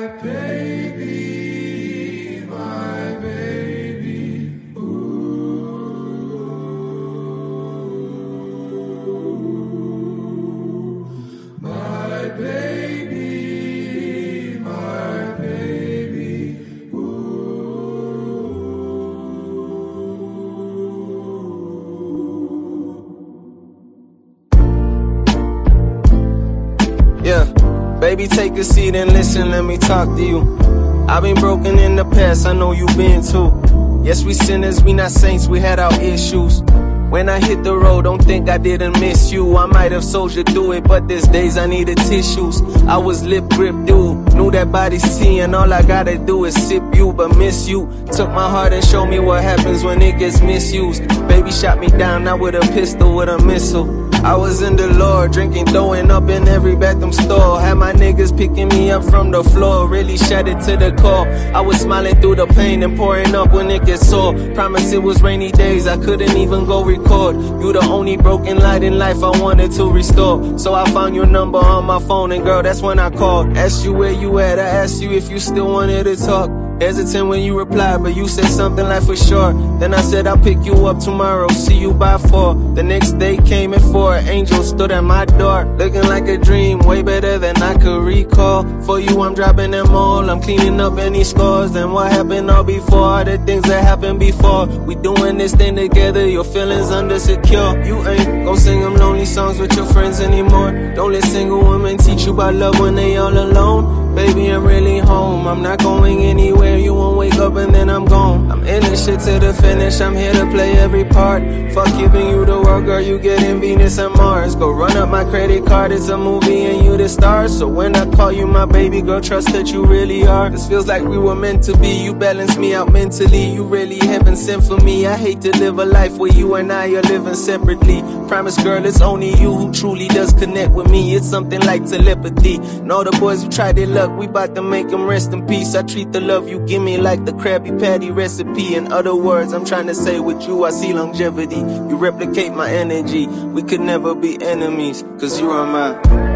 Baby, take a seat and listen, let me talk to you. I've been broken in the past, I know you been too. Yes, we sinners, we not saints, we had our issues. When I hit the road, don't think I didn't miss you. I might have soldiered through it, but there's days I needed tissues. I was lip grip dude, knew that body's seeing. All I gotta do is sip you, but miss you. Took my heart and showed me what happens when it gets misused. Baby shot me down, not with a pistol, with a missile. I was in the Lord, drinking, throwing up in every bathroom stall. Had my niggas picking me up from the floor, really shattered to the core. I was smiling through the pain and pouring up when it gets sore. Promise it was rainy days, I couldn't even go record. You the only broken light in life I wanted to restore. So I found your number on my phone and girl, that's when I called. Asked you where you at, I asked you if you still wanted to talk. Hesitant when you replied, but you said something like for sure. Then I said I'll pick you up tomorrow, see you by 4. The next day came at 4, angel stood at my door. Looking like a dream, way better than I could recall. For you I'm dropping them all, I'm cleaning up any scars. Then what happened all before, the things that happened before. We doing this thing together, your feelings under secure. You ain't gon' sing them lonely songs with your friends anymore. Don't let single women teach you about love when they all alone. Baby, I'm really home, I'm not going anywhere. You won't wake up and then I'm gone. I'm in this shit to the finish, I'm here to play every part. Fuck giving you the world, girl, you getting Venus and Mars. Go run up my credit card, it's a movie and you the star. So when I call you my baby girl, trust that you really are. This feels like we were meant to be, you balance me out mentally. You really heaven sent for me, I hate to live a life where you and I are living separately. Promise girl, it's only you who truly does connect with me. It's something like telepathy. And all the boys who tried their luck, we bout to make them rest in peace. I treat the love you give me like the Krabby Patty recipe. In other words, I'm trying to say with you I see longevity. You replicate my energy, we could never be enemies, cause you are my